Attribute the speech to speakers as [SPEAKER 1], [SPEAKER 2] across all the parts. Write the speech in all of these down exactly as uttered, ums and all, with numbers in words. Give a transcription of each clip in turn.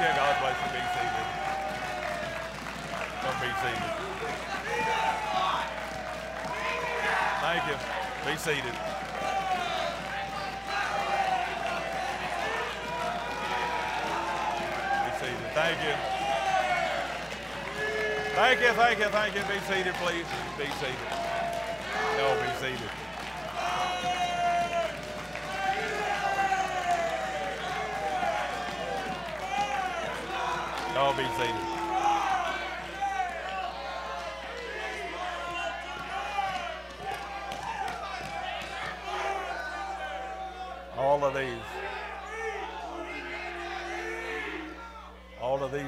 [SPEAKER 1] you. God bless you. Be seated. Don't be seated. Thank you. Be seated. Be seated. Thank you. Thank you, thank you, thank you. Be seated, please. Be seated. No, be seated. No, be seated. All of these. All of these.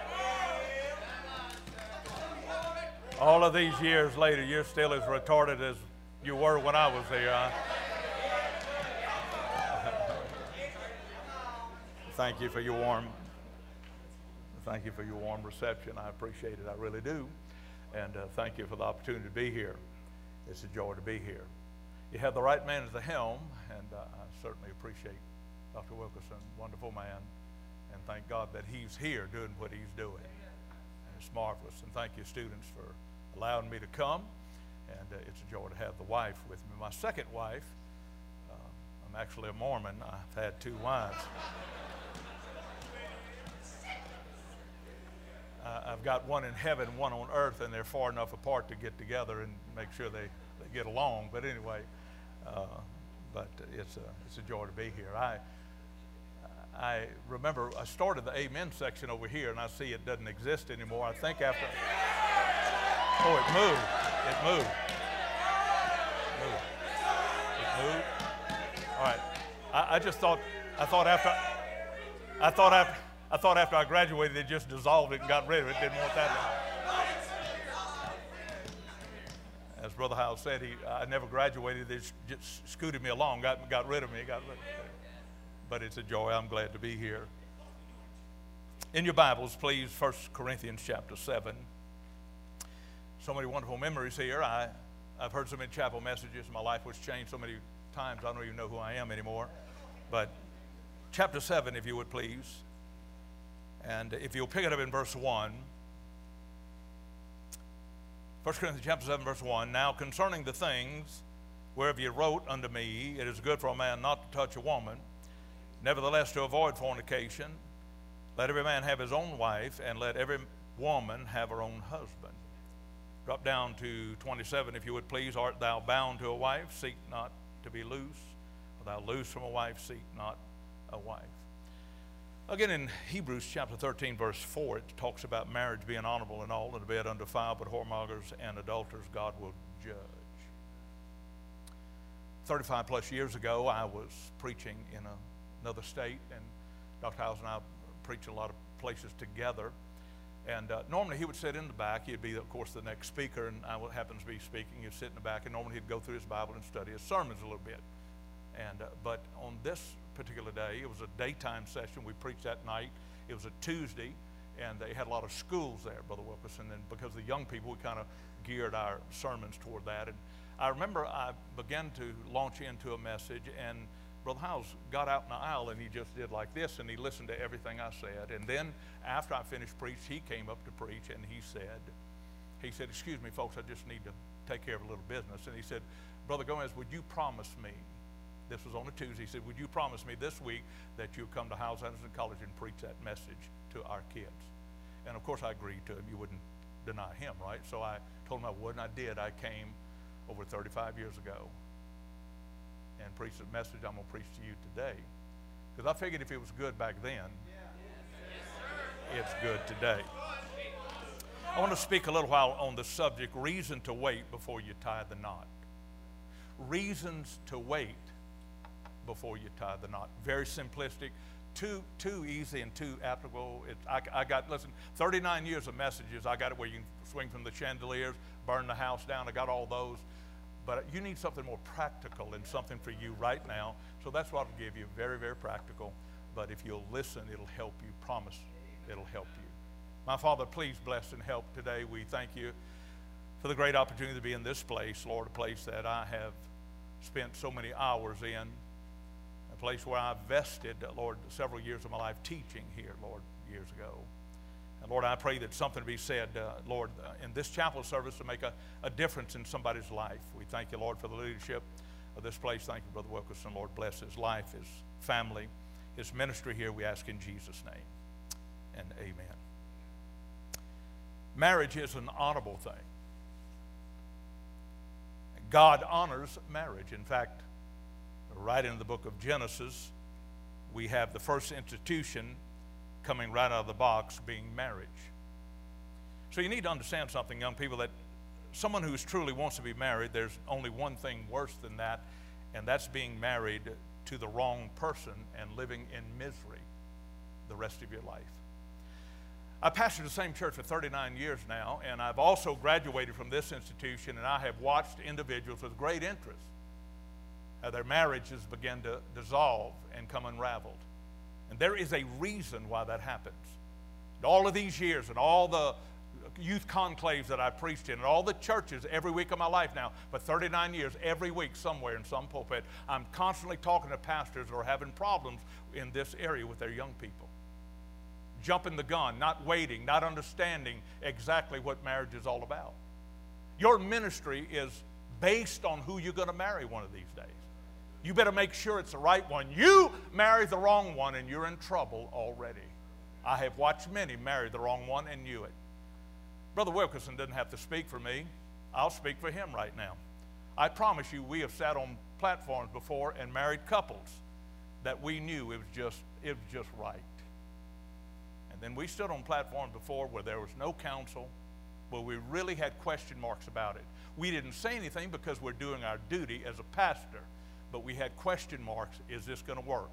[SPEAKER 1] All of these years later, you're still as retarded as you were when I was here. Huh? Thank you for your warm, thank you for your warm reception. I appreciate it. I really do. And uh, thank you for the opportunity to be here. It's a joy to be here. You have the right man at the helm, and uh, I certainly appreciate Doctor Wilkerson, wonderful man, and thank God that he's here doing what he's doing. And it's marvelous. And thank you, students, for allowing me to come, and uh, it's a joy to have the wife with me. My second wife, uh, I'm actually a Mormon. I've had two wives. uh, I've got one in heaven, one on earth, and they're far enough apart to get together and make sure they, they get along. But anyway, uh, but it's a, it's a joy to be here. I, I remember I started the Amen section over here, and I see it doesn't exist anymore. I think after... Oh, it moved. It moved. It moved. It moved. All right. I, I just thought. I thought after. I thought after. I thought after I graduated, they just dissolved it and got rid of it. Didn't want that. As Brother Howell said, he. I never graduated. They just scooted me along. Got got rid of me. Got rid of me. But it's a joy. I'm glad to be here. In your Bibles, please, First Corinthians chapter seven. So many wonderful memories here. I, I've heard so many chapel messages. My life was changed so many times, I don't even know who I am anymore. But chapter seven, if you would please. And if you'll pick it up in verse one. First Corinthians chapter seven, verse one. Now concerning the things whereof you wrote unto me, it is good for a man not to touch a woman, nevertheless to avoid fornication. Let every man have his own wife, and let every woman have her own husband. Drop down to twenty-seven, if you would please. Art thou bound to a wife? Seek not to be loose. Art thou loose from a wife? Seek not a wife. Again, in Hebrews chapter thirteen, verse four, it talks about marriage being honorable and all, and the bed undefiled, but whoremongers and adulterers God will judge. thirty-five plus years ago, I was preaching in a, another state, and Doctor Howes and I preached a lot of places together. And uh, normally he would sit in the back. He'd be, of course, the next speaker, and I happens to be speaking. He'd sit in the back, and normally he'd go through his Bible and study his sermons a little bit. And uh, but on this particular day, it was a daytime session. We preached that night. It was a Tuesday, and they had a lot of schools there, Brother Wilkerson. And because the young people, we kind of geared our sermons toward that. And I remember I began to launch into a message, and Brother Howes got out in the aisle, and he just did like this, and he listened to everything I said. And then after I finished preach, he came up to preach, and he said, he said, excuse me, folks, I just need to take care of a little business. And he said, Brother Gomez, would you promise me, this was on a Tuesday, he said, would you promise me this week that you'll come to Howes Anderson College and preach that message to our kids? And of course I agreed to him. You wouldn't deny him, right? So I told him I would, and I did. I came over thirty-five years ago and preached the message I'm going to preach to you today. Because I figured if it was good back then, it's good today. I want to speak a little while on the subject, reason to wait before you tie the knot. Reasons to wait before you tie the knot. Very simplistic, too too easy and too applicable. It, I, I got, listen, thirty-nine years of messages. I got it where you can swing from the chandeliers, burn the house down. I got all those. But you need something more practical and something for you right now. So that's what I'll give you, very, very practical. But if you'll listen, it'll help you. Promise, it'll help you. My Father, please bless and help today. We thank you for the great opportunity to be in this place, Lord, a place that I have spent so many hours in, a place where I've vested, Lord, several years of my life teaching here, Lord. years ago. And Lord, I pray that something be said, uh, Lord, uh, in this chapel service to make a, a difference in somebody's life. We thank you, Lord, for the leadership of this place. Thank you, Brother Wilkerson. Lord, bless his life, his family, his ministry here. We ask in Jesus' name, and amen. Marriage is an honorable thing. God honors marriage. In fact, right in the book of Genesis, we have the first institution coming right out of the box being marriage. So you need to understand something, young people, that someone who truly wants to be married, there's only one thing worse than that, and that's being married to the wrong person and living in misery the rest of your life. I pastored the same church for thirty-nine years now, and I've also graduated from this institution, and I have watched individuals with great interest how their marriages begin to dissolve and come unraveled. And there is a reason why that happens. All of these years and all the youth conclaves that I preached in and all the churches every week of my life now, for thirty-nine years, every week somewhere in some pulpit, I'm constantly talking to pastors who are having problems in this area with their young people. Jumping the gun, not waiting, not understanding exactly what marriage is all about. Your ministry is based on who you're going to marry one of these days. You better make sure it's the right one. You marry the wrong one and you're in trouble already. I have watched many marry the wrong one and knew it. Brother Wilkerson doesn't have to speak for me. I'll speak for him right now. I promise you, we have sat on platforms before and married couples that we knew it was just, it was just right. And then we stood on platforms before where there was no counsel, where we really had question marks about it. We didn't say anything because we're doing our duty as a pastor, but we had question marks. Is this going to work?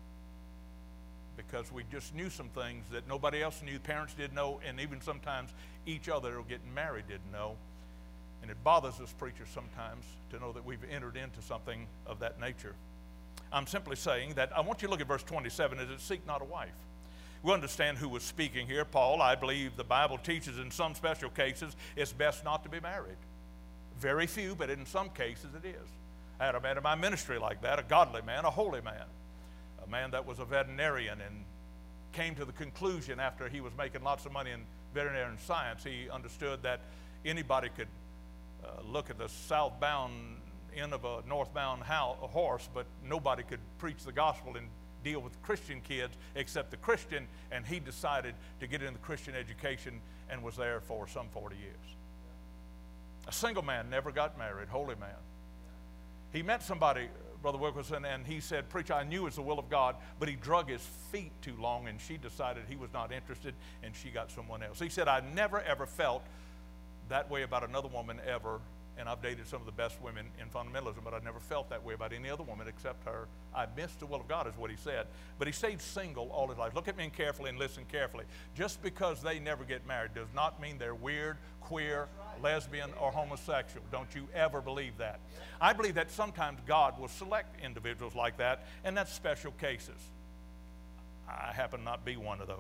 [SPEAKER 1] Because we just knew some things that nobody else knew, parents didn't know, and even sometimes each other who were getting married didn't know. And it bothers us preachers sometimes to know that we've entered into something of that nature. I'm simply saying that I want you to look at verse twenty-seven. Is it seek not a wife? We understand who was speaking here. Paul, I believe the Bible teaches in some special cases it's best not to be married. Very few, but in some cases it is. I had a man in my ministry like that, a godly man, a holy man, a man that was a veterinarian and came to the conclusion after he was making lots of money in veterinary science, he understood that anybody could uh, look at the southbound end of a northbound ho- a horse, but nobody could preach the gospel and deal with Christian kids except the Christian, and he decided to get into Christian education and was there for some forty years. A single man, never got married, holy man. He met somebody, Brother Wilkerson, and he said, "Preacher, I knew it was the will of God, but he drug his feet too long," and she decided he was not interested, and she got someone else. He said, "I never, ever felt that way about another woman ever, and I've dated some of the best women in fundamentalism, but I never felt that way about any other woman except her. I missed the will of God," is what he said. But he stayed single all his life. Look at me carefully and listen carefully. Just because they never get married does not mean they're weird, queer, lesbian, or homosexual. Don't you ever believe that. I believe that sometimes God will select individuals like that, and that's special cases. I happen to not be one of those.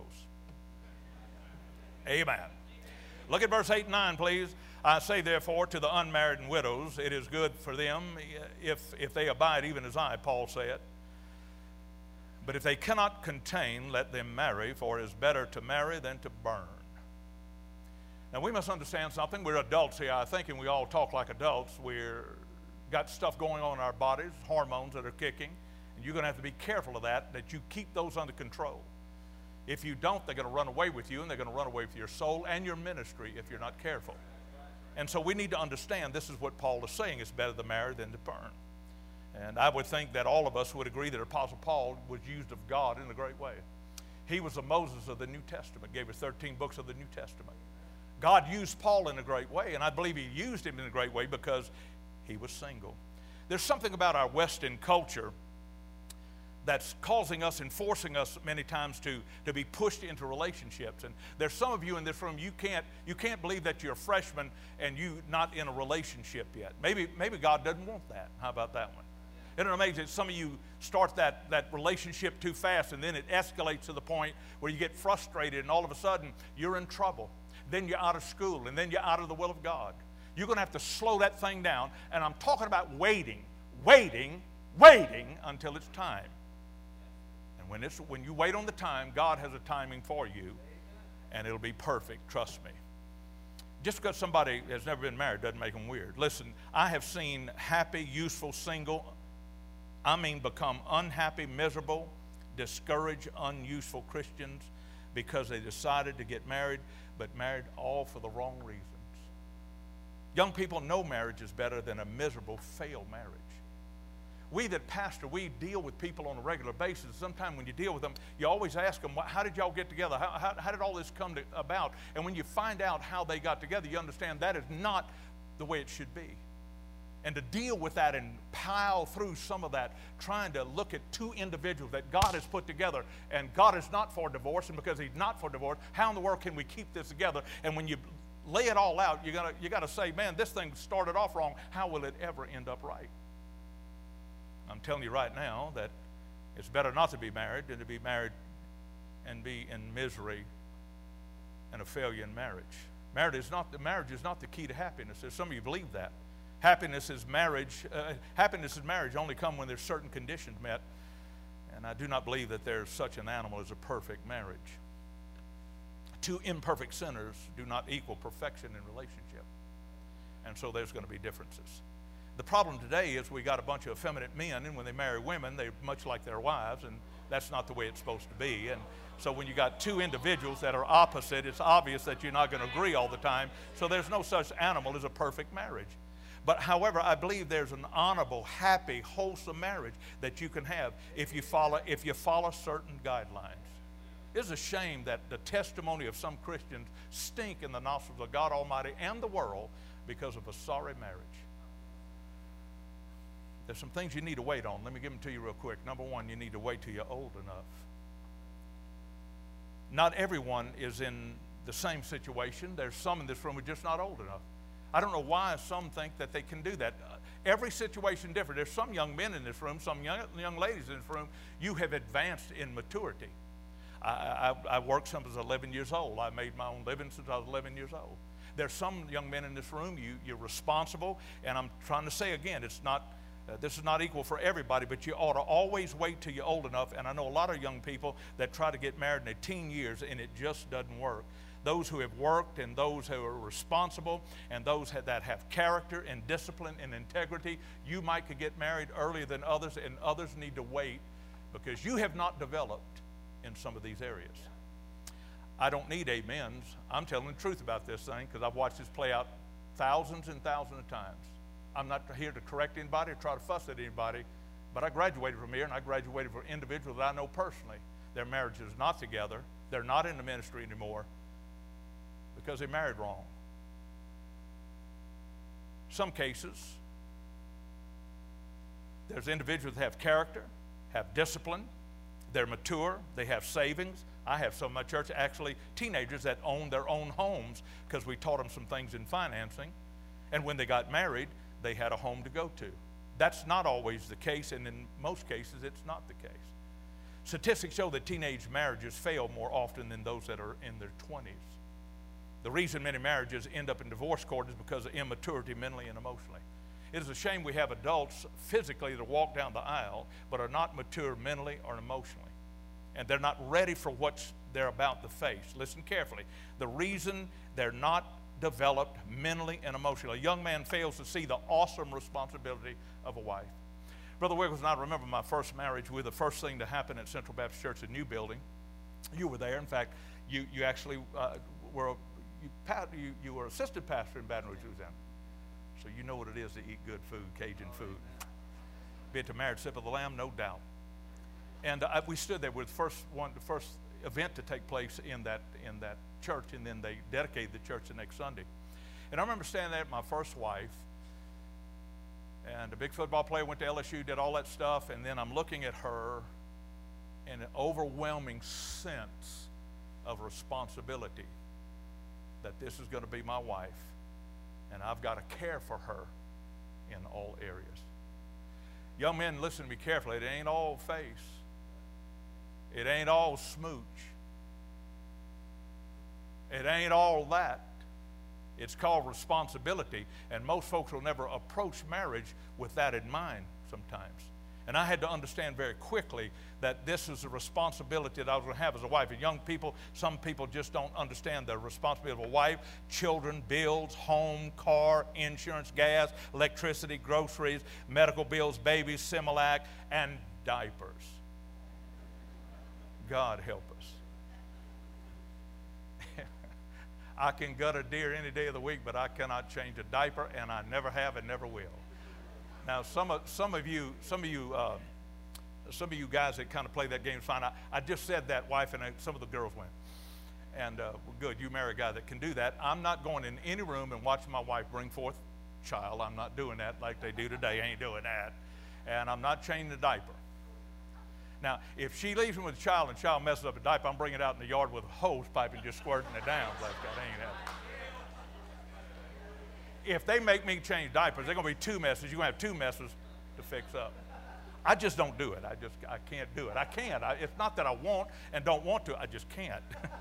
[SPEAKER 1] Amen. Look at verse eight and nine, please. "I say, therefore, to the unmarried and widows, it is good for them if, if they abide even as I," Paul said. "But if they cannot contain, let them marry, for it is better to marry than to burn." Now, we must understand something. We're adults here, I think, and we all talk like adults. We've got stuff going on in our bodies, hormones that are kicking, and you're going to have to be careful of that, that you keep those under control. If you don't, they're going to run away with you, and they're going to run away with your soul and your ministry if you're not careful. And so we need to understand this is what Paul is saying. It's better to marry than to burn. And I would think that all of us would agree that Apostle Paul was used of God in a great way. He was the Moses of the New Testament, gave us thirteen books of the New Testament. God used Paul in a great way, and I believe he used him in a great way because he was single. There's something about our Western culture that's causing us and forcing us many times to, to be pushed into relationships. And there's some of you in this room, you can't, you can't believe that you're a freshman and you're not in a relationship yet. Maybe, maybe God doesn't want that. How about that one? Isn't it amazing that some of you start that, that relationship too fast and then it escalates to the point where you get frustrated and all of a sudden you're in trouble. Then you're out of school and then you're out of the will of God. You're going to have to slow that thing down. And I'm talking about waiting, waiting, waiting until it's time. When, it's, when you wait on the time, God has a timing for you, and it'll be perfect, trust me. Just because somebody has never been married doesn't make them weird. Listen, I have seen happy, useful, single, I mean become unhappy, miserable, discouraged, unuseful Christians because they decided to get married, but married all for the wrong reasons. Young people know marriage is better than a miserable, failed marriage. We that pastor, we deal with people on a regular basis. Sometimes when you deal with them, you always ask them, how did y'all get together? How, how, how did all this come to, about? And when you find out how they got together, you understand that is not the way it should be. And to deal with that and pile through some of that, trying to look at two individuals that God has put together, and God is not for divorce, and because He's not for divorce, how in the world can we keep this together? And when you lay it all out, you gotta, you gotta say, man, this thing started off wrong. How will it ever end up right? I'm telling you right now that it's better not to be married than to be married and be in misery and a failure in marriage. Marriage is not the, marriage is not the key to happiness. There's some of you believe that. Happiness is marriage. Uh, happiness is marriage only come when there's certain conditions met. And I do not believe that there's such an animal as a perfect marriage. Two imperfect sinners do not equal perfection in relationship. And so there's going to be differences. The problem today is we got a bunch of effeminate men, and when they marry women, they're much like their wives, and that's not the way it's supposed to be. And so when you got two individuals that are opposite, it's obvious that you're not going to agree all the time. So there's no such animal as a perfect marriage. But however, I believe there's an honorable, happy, wholesome marriage that you can have if you follow, if you follow certain guidelines. It's a shame that the testimony of some Christians stink in the nostrils of God Almighty and the world because of a sorry marriage. There's some things you need to wait on. Let me give them to you real quick. Number one, you need to wait till you're old enough. Not everyone is in the same situation. There's some in this room who are just not old enough. I don't know why some think that they can do that. Every situation different. There's some young men in this room, some young, young ladies in this room. You have advanced in maturity. I, I, I worked since I was eleven years old. I made my own living since I was eleven years old. There's some young men in this room, you, you're responsible, and I'm trying to say again, it's not, uh, this is not equal for everybody, but you ought to always wait till you're old enough. And I know a lot of young people that try to get married in their teen years, and it just doesn't work. Those who have worked and those who are responsible and those that have character and discipline and integrity, you might could get married earlier than others, and others need to wait because you have not developed in some of these areas. I don't need amens. I'm telling the truth about this thing because I've watched this play out thousands and thousands of times. I'm not here to correct anybody or try to fuss at anybody, but I graduated from here, and I graduated from individuals that I know personally. Their marriage is not together. They're not in the ministry anymore because they married wrong. Some cases, there's individuals that have character, have discipline, they're mature, they have savings. I have some of my church, actually teenagers that own their own homes because we taught them some things in financing. And when they got married, they had a home to go to. That's not always the case, and in most cases, it's not the case. Statistics show that teenage marriages fail more often than those that are in their twenties. The reason many marriages end up in divorce court is because of immaturity mentally and emotionally. It is a shame we have adults physically that walk down the aisle but are not mature mentally or emotionally. And they're not ready for what they're about to face. Listen carefully. The reason they're not developed mentally and emotionally. A young man fails to see the awesome responsibility of a wife. Brother Wiggles and I remember my first marriage. We were the first thing to happen at Central Baptist Church, a new building. You were there. In fact, you, you actually uh, were a, you, you, you were assistant pastor in Baton Rouge, Louisiana. So you know what it is to eat good food, Cajun food. Be it the marriage sip of the lamb, no doubt. And uh, we stood there with the first one, the first event to take place in that in that church, and then they dedicated the church the next Sunday. And I remember standing there with my first wife, and a big football player, went to L S U, did all that stuff, and then I'm looking at her, and an overwhelming sense of responsibility that this is going to be my wife, and I've got to care for her in all areas. Young men, listen to me carefully. It ain't all face. It ain't all smooch. It ain't all that. It's called responsibility, and most folks will never approach marriage with that in mind sometimes. And I had to understand very quickly that this is a responsibility that I was going to have as a wife. And young people, some people just don't understand the responsibility of a wife. Children, bills, home, car, insurance, gas, electricity, groceries, medical bills, babies, Similac, and diapers. God help us. I can gut a deer any day of the week, but I cannot change a diaper, and I never have and never will. Now, some of some of you, some of you, uh, some of you guys that kind of play that game is fine. I, I just said that, wife, and I, some of the girls went. And uh, well, good, you marry a guy that can do that. I'm not going in any room and watching my wife bring forth child. I'm not doing that like they do today. I ain't doing that. And I'm not changing the diaper. Now, if she leaves me with a child and the child messes up a diaper, I'm bringing it out in the yard with a hose pipe and just squirting it down like that. Ain't happening. If they make me change diapers, they're going to be two messes. You're going to have two messes to fix up. I just don't do it. I just, I can't do it. I can't. I, it's not that I want and don't want to. I just can't.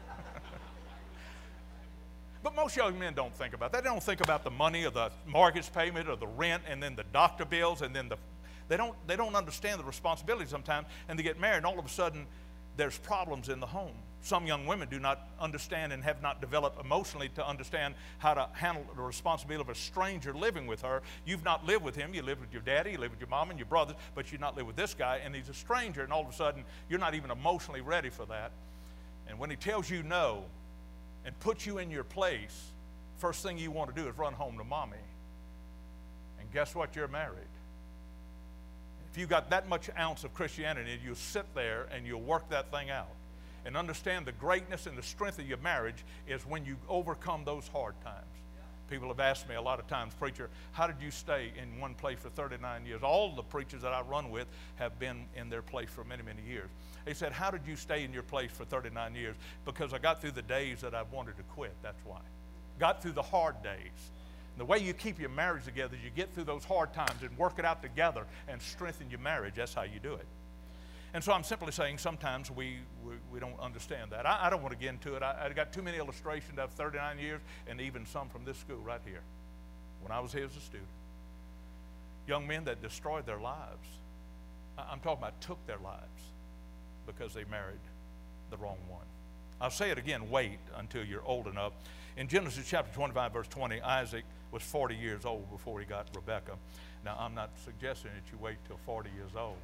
[SPEAKER 1] But most young men don't think about that. They don't think about the money or the mortgage payment or the rent and then the doctor bills and then the, they don't, they don't understand the responsibility sometimes, and they get married and all of a sudden there's problems in the home. Some young women do not understand and have not developed emotionally to understand how to handle the responsibility of a stranger living with her. You've not lived with him. You live with your daddy, you live with your mom and your brothers, but you not live with this guy, and he's a stranger, and all of a sudden you're not even emotionally ready for that. And when he tells you no and puts you in your place, first thing you want to do is run home to mommy. And guess what? You're married. If you've got that much ounce of Christianity, you'll sit there and you'll work that thing out. And understand the greatness and the strength of your marriage is when you overcome those hard times. People have asked me a lot of times, preacher, how did you stay in one place for thirty-nine years? All the preachers that I run with have been in their place for many, many years. They said, how did you stay in your place for thirty-nine years? Because I got through the days that I wanted to quit, that's why. Got through the hard days. And the way you keep your marriage together is you get through those hard times and work it out together and strengthen your marriage. That's how you do it. And so I'm simply saying sometimes we, we, we don't understand that. I, I don't want to get into it. I, I got too many illustrations of thirty-nine years and even some from this school right here when I was here as a student. Young men that destroyed their lives. I, I'm talking about took their lives because they married the wrong one. I'll say it again, wait until you're old enough. In Genesis chapter twenty-five, verse twenty, Isaac was forty years old before he got Rebekah. Now, I'm not suggesting that you wait till forty years old.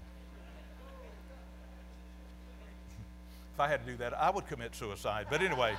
[SPEAKER 1] If I had to do that, I would commit suicide. But anyway,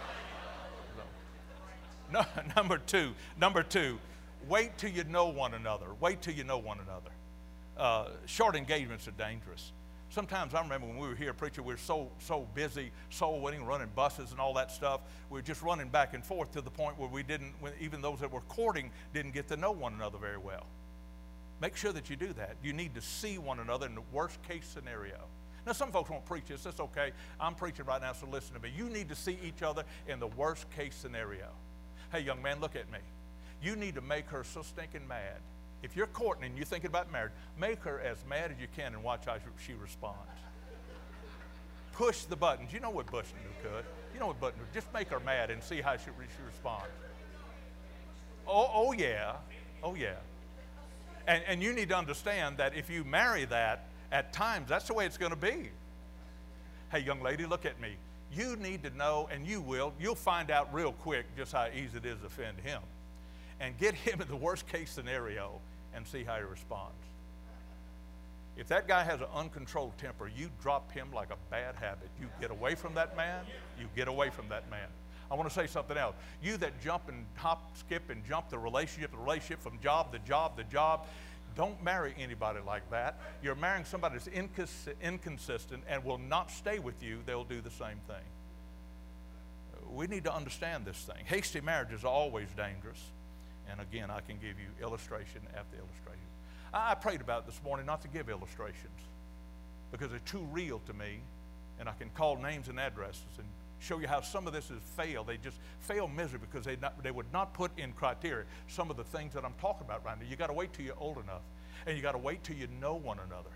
[SPEAKER 1] no, number two, number two, wait till you know one another. Wait till you know one another. Uh, short engagements are dangerous. Sometimes I remember when we were here, preacher, we were so so busy, soul winning, running buses and all that stuff. We were just running back and forth to the point where we didn't, when even those that were courting didn't get to know one another very well. Make sure that you do that. You need to see one another in the worst case scenario. Now, some folks won't preach this. That's okay. I'm preaching right now, so listen to me. You need to see each other in the worst case scenario. Hey, young man, look at me. You need to make her so stinking mad. If you're courting and you're thinking about marriage, make her as mad as you can and watch how she responds. Push the buttons. You know what buttons do, could. You know what buttons do. Just make her mad and see how she, she responds. Oh, oh yeah. Oh, yeah. And, and you need to understand that if you marry that, at times, that's the way it's going to be. Hey, young lady, look at me. You need to know, and you will, you'll find out real quick just how easy it is to offend him. And get him in the worst case scenario and see how he responds. If that guy has an uncontrolled temper, you drop him like a bad habit. You get away from that man, you get away from that man. I want to say something else. You that jump and hop, skip, and jump the relationship, the relationship from job to job to job, don't marry anybody like that. You're marrying somebody that's incons inconsistent and will not stay with you. They'll do the same thing. We need to understand this thing. Hasty marriage is always dangerous. And again, I can give you illustration after illustration. I prayed about it this morning not to give illustrations because they're too real to me, and I can call names and addresses and show you how some of this has failed. They just fail miserably because they, not, they would not put in criteria some of the things that I'm talking about right now. You got to wait till you're old enough, and you got to wait till you know one another.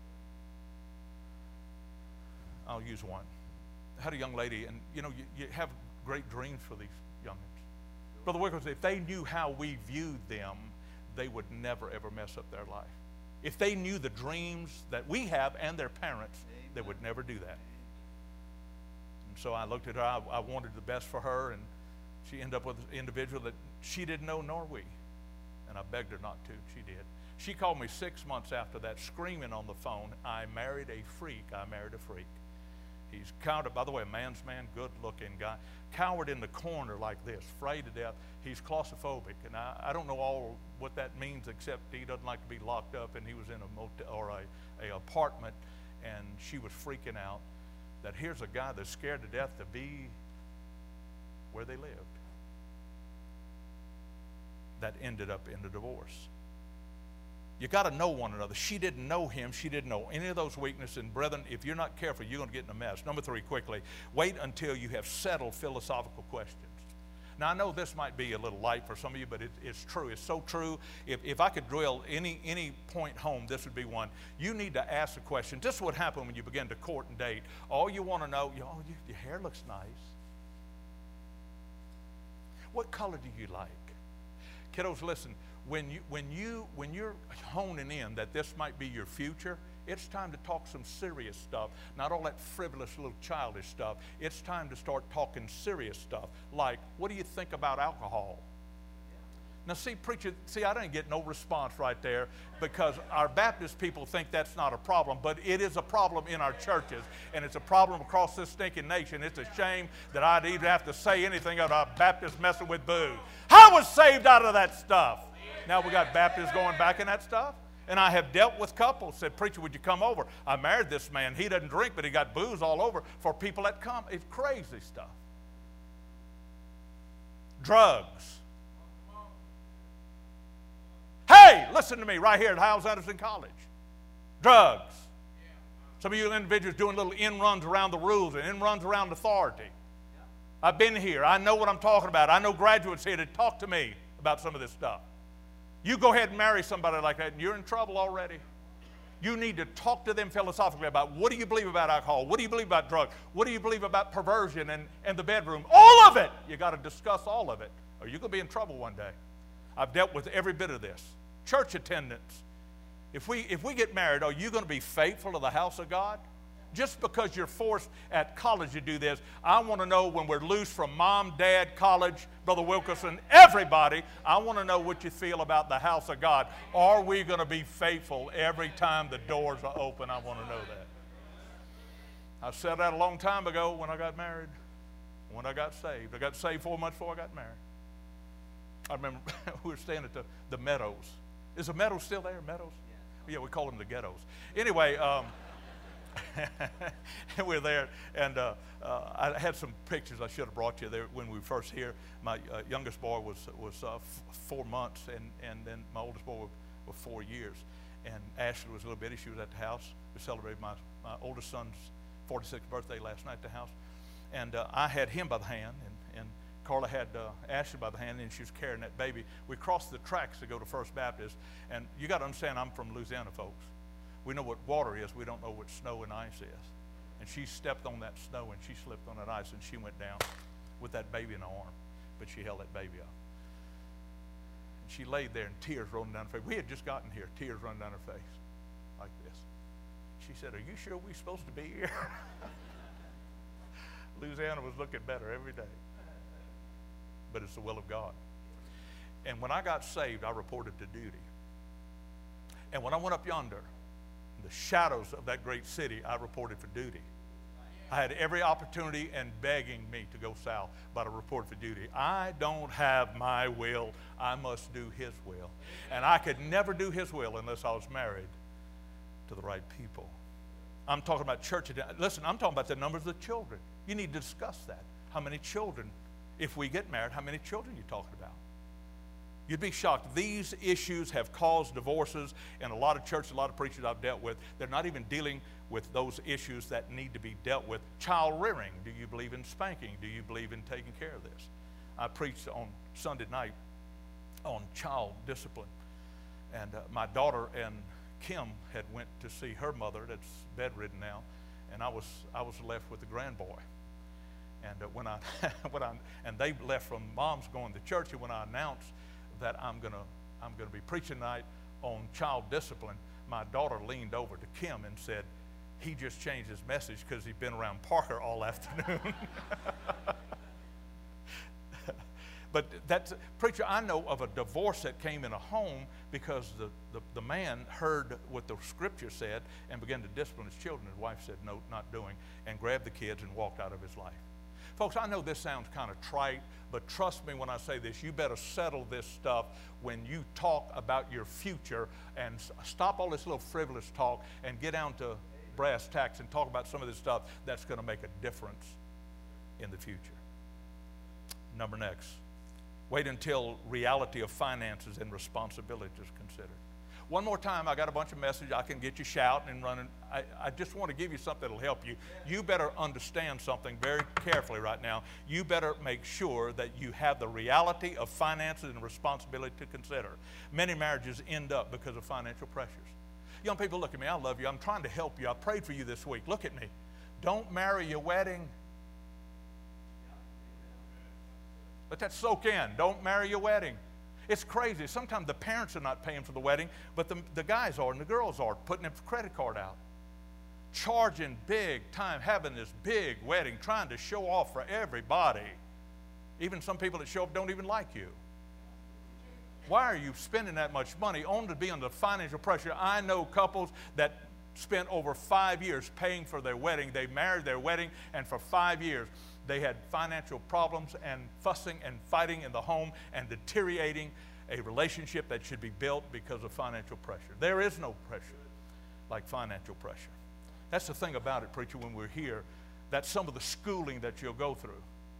[SPEAKER 1] I'll use one. I had a young lady, and you know, you, you have great dreams for these youngins. Brother Wickles, if they knew how we viewed them, they would never ever mess up their life. If they knew the dreams that we have and their parents, Amen. They would never do that. And so I looked at her. I, I wanted the best for her, and she ended up with an individual that she didn't know, nor we. And I begged her not to. She did. She called me six months after that, screaming on the phone, I married a freak. I married a freak. He's cowered, by the way, a man's man, good-looking guy, cowered in the corner like this, afraid to death. He's claustrophobic, and I, I don't know all what that means, except he doesn't like to be locked up, and he was in a motel or a, a apartment, and she was freaking out that here's a guy that's scared to death to be where they lived. That ended up in a divorce. You got to know one another. She didn't know him. She didn't know any of those weaknesses. And brethren, if you're not careful, you're going to get in a mess. Number three, quickly, wait until you have settled philosophical questions. Now, I know this might be a little light for some of you, but it, it's true. It's so true. If, if I could drill any, any point home, this would be one. You need to ask a question. This is what happened when you begin to court and date. All you want to know, you know, oh, you, your hair looks nice. What color do you like? Kiddos, listen. When, you, when, you, when you're honing in that this might be your future, it's time to talk some serious stuff, not all that frivolous little childish stuff. It's time to start talking serious stuff, like, what do you think about alcohol? Now, see, preacher, see, I didn't get no response right there because our Baptist people think that's not a problem, but it is a problem in our churches, and it's a problem across this stinking nation. It's a shame that I'd even have to say anything about Baptists messing with booze. I was saved out of that stuff. Now we got Baptists going back in that stuff. And I have dealt with couples, said, preacher, would you come over? I married this man. He doesn't drink, but he got booze all over for people that come. It's crazy stuff. Drugs. Hey, listen to me right here at Hyles Anderson College. Drugs. Some of you individuals doing little in-runs around the rules and in-runs around authority. I've been here. I know what I'm talking about. I know graduates here that talk to me about some of this stuff. You go ahead and marry somebody like that, and you're in trouble already. You need to talk to them philosophically about what do you believe about alcohol? What do you believe about drugs? What do you believe about perversion and, and the bedroom? All of it! You got to discuss all of it, or you're going to be in trouble one day. I've dealt with every bit of this. Church attendance. If we, if we get married, are you going to be faithful to the house of God? Just because you're forced at college to do this, I want to know when we're loose from mom, dad, college, Brother Wilkerson, everybody, I want to know what you feel about the house of God. Are we going to be faithful every time the doors are open? I want to know that. I said that a long time ago when I got married, when I got saved. I got saved four months before I got married. I remember we were staying at the, the Meadows. Is the Meadows still there, Meadows? Yeah, we call them the ghettos. Anyway, um, we were there, and uh, uh, I had some pictures I should have brought you there when we were first here. My uh, youngest boy was was uh, f four months, and, and then my oldest boy was, was four years. And Ashley was a little bitty. She was at the house. We celebrated my, my oldest son's forty-sixth birthday last night at the house. And uh, I had him by the hand, and, and Carla had uh, Ashley by the hand, and she was carrying that baby. We crossed the tracks to go to First Baptist, and you got to understand, I'm from Louisiana, folks. We know what water is. We don't know what snow and ice is. And she stepped on that snow, and she slipped on that ice, and she went down with that baby in her arm. But she held that baby up. And she laid there, and tears rolling down her face. We had just gotten here, tears running down her face like this. She said, are you sure we're supposed to be here? Louisiana was looking better every day. But it's the will of God. And when I got saved, I reported to duty. And when I went up yonder, the shadows of that great city, I reported for duty. I had every opportunity and begging me to go south, but I reported for duty. I don't have my will. I must do His will. And I could never do His will unless I was married to the right people. I'm talking about church. Listen, I'm talking about the numbers of the children. You need to discuss that. How many children, if we get married, how many children are you talking about? You'd be shocked. These issues have caused divorces, and a lot of churches, a lot of preachers I've dealt with, they're not even dealing with those issues that need to be dealt with. Child rearing. Do you believe in spanking? Do you believe in taking care of this? I preached on Sunday night on child discipline, and uh, my daughter and Kim had went to see her mother that's bedridden now, and I was I was left with the grandboy. And uh, when I when I and they left from mom's going to church, and when I announced that I'm gonna I'm gonna be preaching tonight on child discipline, my daughter leaned over to Kim and said, he just changed his message because he'd been around Parker all afternoon. But that's, preacher, I know of a divorce that came in a home because the, the, the man heard what the scripture said and began to discipline his children. His wife said, no, not doing, and grabbed the kids and walked out of his life. Folks, I know this sounds kind of trite, but trust me when I say this, you better settle this stuff when you talk about your future, and stop all this little frivolous talk and get down to brass tacks and talk about some of this stuff that's going to make a difference in the future. Number next. Wait until reality of finances and responsibility is considered. One more time, I got a bunch of messages. I can get you shouting and running. I, I just want to give you something that'll help you. You better understand something very carefully right now. You better make sure that you have the reality of finances and responsibility to consider. Many marriages end up because of financial pressures. Young people, look at me. I love you. I'm trying to help you. I prayed for you this week. Look at me. Don't marry your wedding. Let that soak in. Don't marry your wedding. It's crazy. Sometimes the parents are not paying for the wedding, but the, the guys are and the girls are, putting a credit card out. Charging big time, having this big wedding, trying to show off for everybody. Even some people that show up don't even like you. Why are you spending that much money only to be under financial pressure? I know couples that spent over five years paying for their wedding. They married their wedding, and for five years, they had financial problems and fussing and fighting in the home and deteriorating a relationship that should be built because of financial pressure. There is no pressure like financial pressure. That's the thing about it, preacher, when we're here. That's some of the schooling that you'll go through.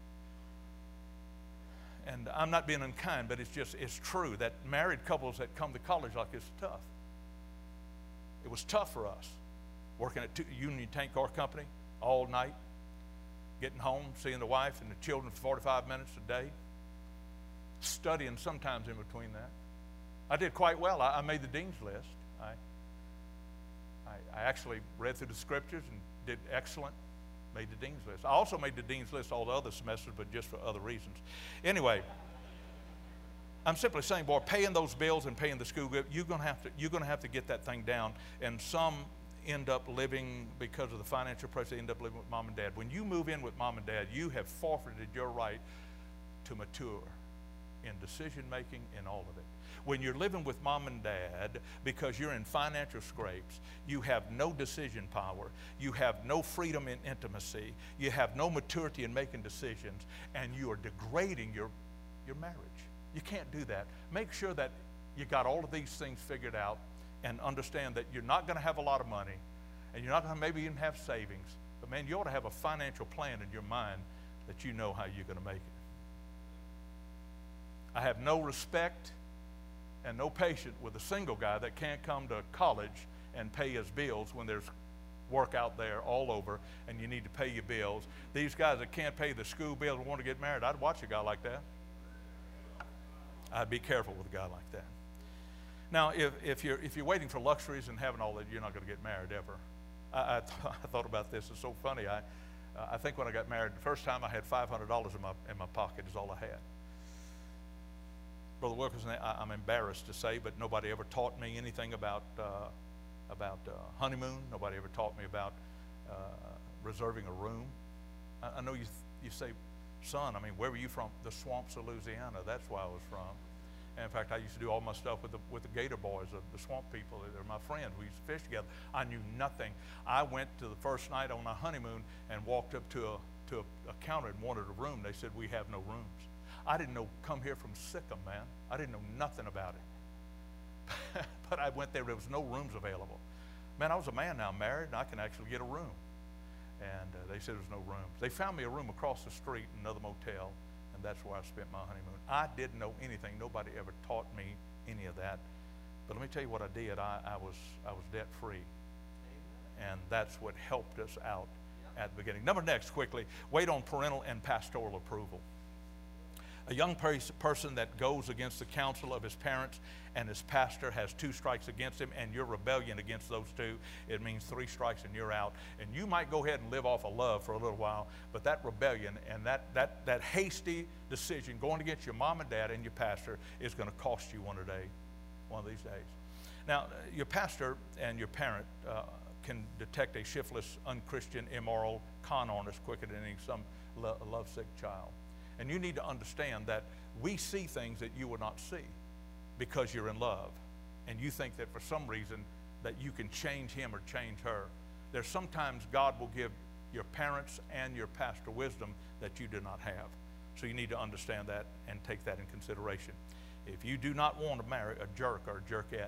[SPEAKER 1] And I'm not being unkind, but it's just, it's true that married couples that come to college like this is tough. It was tough for us, working at Union Tank Car Company all night, getting home, seeing the wife and the children for forty-five minutes a day, studying sometimes in between that. I did quite well. I, I made the dean's list. I, I, I actually read through the scriptures and did excellent, made the dean's list. I also made the dean's list all the other semesters, but just for other reasons. Anyway, I'm simply saying, boy, paying those bills and paying the school bill, you're going to have to, you're going to have to get that thing down. And some end up living, because of the financial pressure, they end up living with mom and dad. When you move in with mom and dad, you have forfeited your right to mature in decision making and all of it. When you're living with mom and dad, because you're in financial scrapes, you have no decision power, you have no freedom in intimacy, you have no maturity in making decisions, and you are degrading your, your marriage. You can't do that. Make sure that you got all of these things figured out, and understand that you're not going to have a lot of money, and you're not going to maybe even have savings. But man, you ought to have a financial plan in your mind that you know how you're going to make it. I have no respect and no patience with a single guy that can't come to college and pay his bills when there's work out there all over and you need to pay your bills. These guys that can't pay the school bill and want to get married, I'd watch a guy like that. I'd be careful with a guy like that. Now, if, if, you're, if you're waiting for luxuries and having all that, you're not going to get married ever. I, I, th I thought about this. It's so funny. I, uh, I think when I got married, the first time I had five hundred dollars in my, in my pocket is all I had. Brother Wilkerson, I, I'm embarrassed to say, but nobody ever taught me anything about, uh, about uh, honeymoon. Nobody ever taught me about uh, reserving a room. I, I know you, you say, son, I mean, where were you from? The swamps of Louisiana. That's where I was from. And in fact, I used to do all my stuff with the, with the Gator boys, the, the swamp people. They're my friends. We used to fish together. I knew nothing. I went to the first night on my honeymoon and walked up to a, to a, a counter and wanted a room. They said, we have no rooms. I didn't know, come here from Sikkim, man. I didn't know nothing about it. But I went there, there was no rooms available. Man, I was a man now, married, and I can actually get a room. And uh, they said there's no rooms. They found me a room across the street in another motel, and that's where I spent my honeymoon. I didn't know anything. Nobody ever taught me any of that. But let me tell you what I did. I, I was I was debt free, and that's what helped us out at the beginning. Number next, quickly, wait on parental and pastoral approval. A young pers person that goes against the counsel of his parents and his pastor has two strikes against him, and your rebellion against those two, it means three strikes and you're out. And you might go ahead and live off of love for a little while, but that rebellion and that, that, that hasty decision going against your mom and dad and your pastor is going to cost you one day, one of these days. Now, your pastor and your parent uh, can detect a shiftless, unchristian, immoral con artist quicker than any some lo- lovesick child. And you need to understand that we see things that you will not see because you're in love. And you think that for some reason that you can change him or change her. There's sometimes God will give your parents and your pastor wisdom that you do not have. So you need to understand that and take that in consideration. If you do not want to marry a jerk or a jerkette,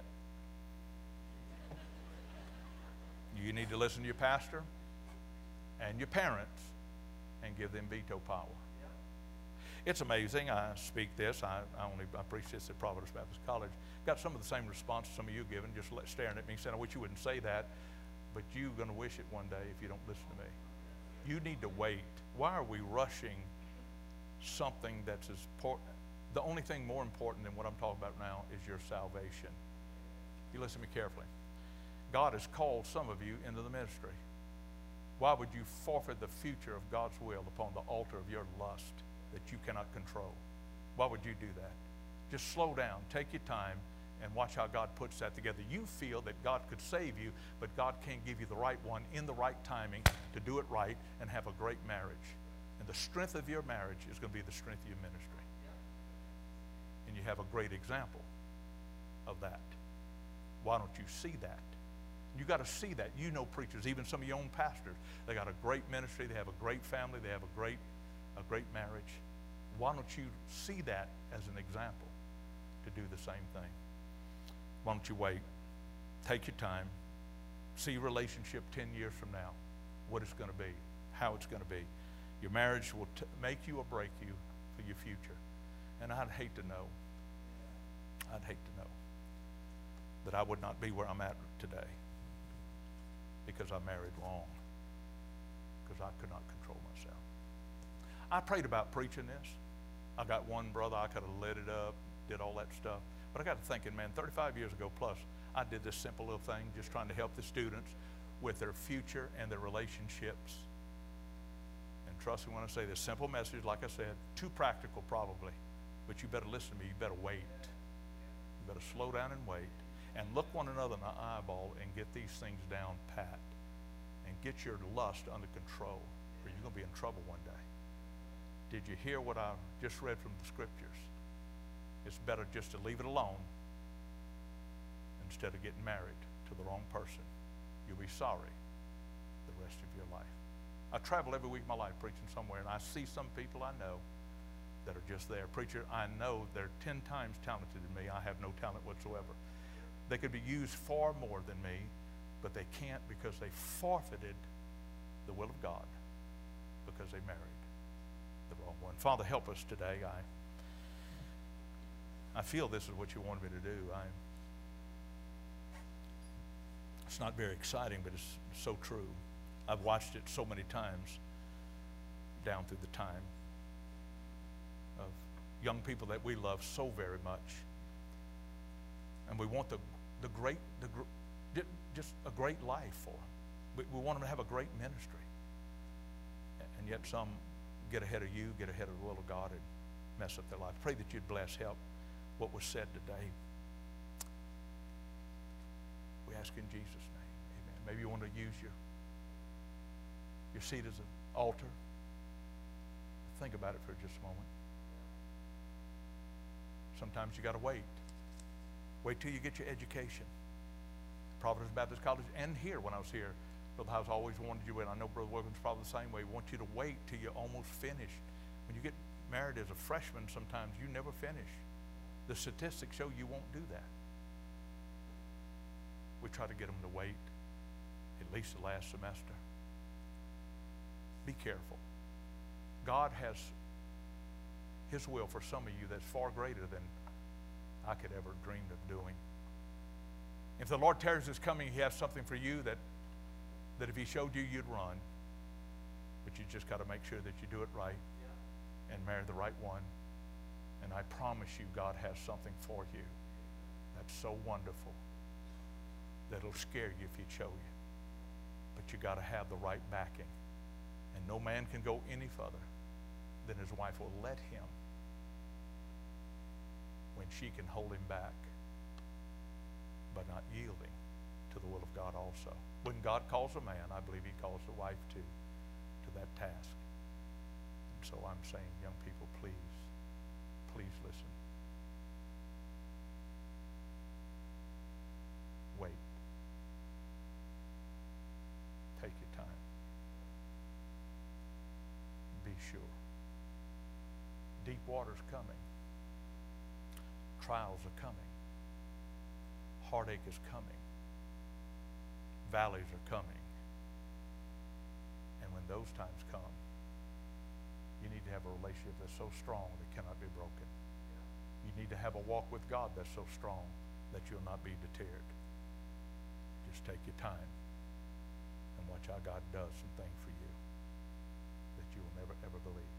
[SPEAKER 1] you need to listen to your pastor and your parents and give them veto power. It's amazing. I speak this. I, I only I preach this at Providence Baptist College. Got some of the same responses some of you given, just let, staring at me, saying, I wish you wouldn't say that, but you're going to wish it one day if you don't listen to me. You need to wait. Why are we rushing something that's as important? The only thing more important than what I'm talking about now is your salvation. You listen to me carefully. God has called some of you into the ministry. Why would you forfeit the future of God's will upon the altar of your lust that you cannot control? Why would you do that? Just slow down, take your time, and watch how God puts that together. You feel that God could save you, but God can't give you the right one in the right timing to do it right and have a great marriage. And the strength of your marriage is going to be the strength of your ministry. And you have a great example of that. Why don't you see that? You got to see that. You know preachers, even some of your own pastors, they got a great ministry, they have a great family, they have a great, a great marriage. Why don't you see that as an example to do the same thing? Why don't you wait? Take your time. See your relationship ten years from now, what it's going to be, how it's going to be. Your marriage will t- make you or break you for your future. And I'd hate to know, I'd hate to know that I would not be where I'm at today because I married wrong, because I could not control myself. I prayed about preaching this. I got one brother, I could have lit it up, did all that stuff. But I got to thinking, man, thirty-five years ago plus, I did this simple little thing, just trying to help the students with their future and their relationships. And trust me when I say this simple message, like I said, too practical probably, but you better listen to me, you better wait. You better slow down and wait, and look one another in the eyeball and get these things down pat, and get your lust under control, or you're going to be in trouble one day. Did you hear what I just read from the scriptures? It's better just to leave it alone instead of getting married to the wrong person. You'll be sorry the rest of your life. I travel every week of my life preaching somewhere, and I see some people I know that are just there. Preacher, I know they're ten times talented than me. I have no talent whatsoever. They could be used far more than me, but they can't because they forfeited the will of God because they married the wrong one. Father, help us today. I I feel this is what you wanted me to do. I, it's not very exciting, but it's so true. I've watched it so many times down through the time of young people that we love so very much. And we want the, the great, the, just a great life for them. We, we want them to have a great ministry. And yet some get ahead of you, get ahead of the will of God, and mess up their life. Pray that you'd bless, help what was said today. We ask in Jesus' name, amen. Maybe you want to use your, your seat as an altar. Think about it for just a moment. Sometimes you got to wait. Wait till you get your education. Providence Baptist College, and here when I was here, Brother House always wanted you, and I know Brother Wilkins probably the same way, want you to wait till you're almost finished. When you get married as a freshman, sometimes you never finish. The statistics show you won't do that. We try to get them to wait at least the last semester. Be careful. God has His will for some of you that's far greater than I could ever dream of doing. If the Lord tarries His coming, He has something for you that, that if He showed you, you'd run. But you just got to make sure that you do it right and marry the right one. And I promise you, God has something for you that's so wonderful that it'll scare you if He'd show you. But you got to have the right backing. And no man can go any further than his wife will let him when she can hold him back. by not yielding to the will of God also. When God calls a man, I believe he calls the wife too, to that task. And so I'm saying, young people, please, please listen. Wait. Take your time. Be sure. Deep water's coming. Trials are coming. Heartache is coming. Valleys are coming. And when those times come, you need to have a relationship that's so strong that cannot be broken. You need to have a walk with God that's so strong that you'll not be deterred. Just take your time and watch how God does some things for you that you will never, ever believe.